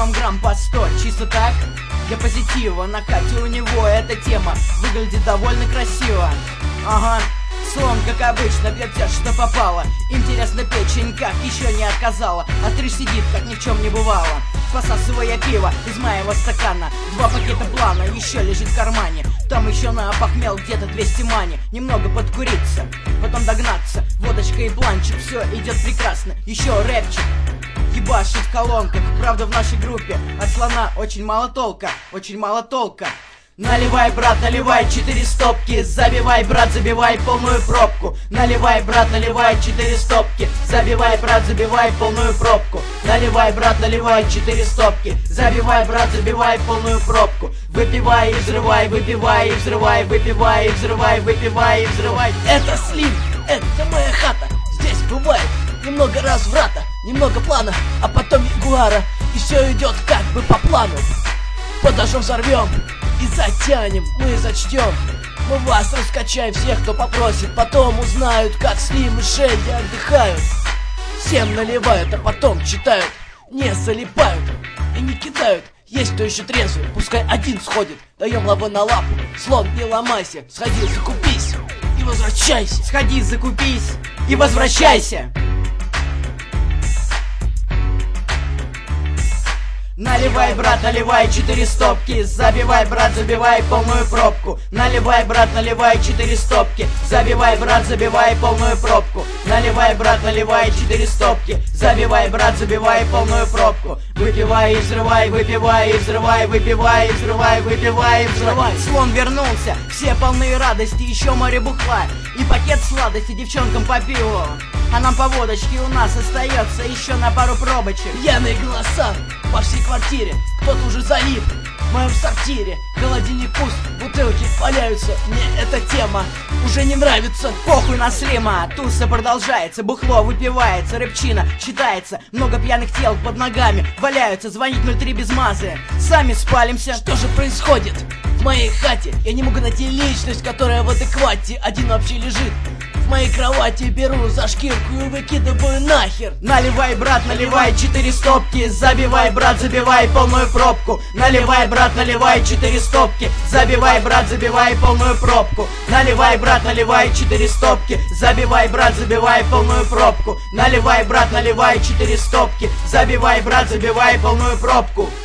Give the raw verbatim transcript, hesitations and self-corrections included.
минимум грамм по сто. Чисто так, для позитива. На Кате у него эта тема выглядит довольно красиво. Ага, слон, как обычно, пьет все, что попало. Интересно, печень как еще не отказала. А стриж сидит, как ни в чем не бывало, посасывая пиво из моего стакана. Два пакета плана еще лежит в кармане. Там еще на похмел где-то двести мани. Немного подкуриться, потом догнаться. Водочка и бланчик, все идет прекрасно. Еще рэпчик ебашит в колонках. Правда, в нашей группе от слона очень мало толка. Очень мало толка. Наливай, брат, наливай четыре стопки. Забивай, брат, забивай полную пробку. Наливай, брат, наливай четыре стопки. Забивай, брат, забивай полную пробку. Наливай, брат, наливай четыре стопки. Забивай, брат, забивай полную пробку. Выпивай и взрывай, выпивай и взрывай, выпивай и взрывай, выпивай и взрывай. Это Слим, это моя хата. Здесь бывает немного разврата, немного плана, а потом ягуара. И все идет как бы по плану. Подожжем, взорвем и затянем, мы зачтем. Мы вас раскачаем, всех, кто попросит. Потом узнают, как Слим и Шелли отдыхают. Всем наливают, а потом читают. Не залипают и не кидают. Есть кто еще трезвый, пускай один сходит. Даем лавы на лапу, слон, не ломайся. Сходи, закупись и возвращайся. Сходи, закупись и возвращайся. Наливай, брат, наливай четыре стопки. Забивай, брат, забивай полную пробку. Наливай, брат, наливай четыре стопки. Забивай, брат, забивай полную пробку. Наливай, брат, наливай четыре стопки. Забивай, брат, забивай полную пробку. Выпивай и взрывай, выпивай и взрывай, выпивай и взрывай, выпивай и взрывай. Слон вернулся, все полные радости, еще море бухла и пакет сладости девчонкам по пиву. А нам по водочке у нас остается еще на пару пробочек. Пьяные голоса по всей квартире, кто-то уже залип в моем сортире. Холодильник пуст, бутылки валяются. Мне эта тема уже не нравится. Похуй на Слима, туса продолжается. Бухло выпивается, рэпчина читается. Много пьяных тел под ногами валяются. Звонить ноль три без мазы, сами спалимся. Что же происходит в моей хате? Я не могу найти личность, которая в адеквате. Один вообще лежит в моей кровати, беру за шкирку и выкидываю нахер. Наливай, брат, наливай четыре стопки. Забивай, брат, забивай полную пробку. Наливай, брат, наливай четыре стопки. Забивай, брат, забивай полную пробку. Наливай, брат, наливай четыре стопки. Забивай, брат, забивай полную пробку. Наливай, брат, наливай четыре стопки. Забивай, брат, забивай полную пробку.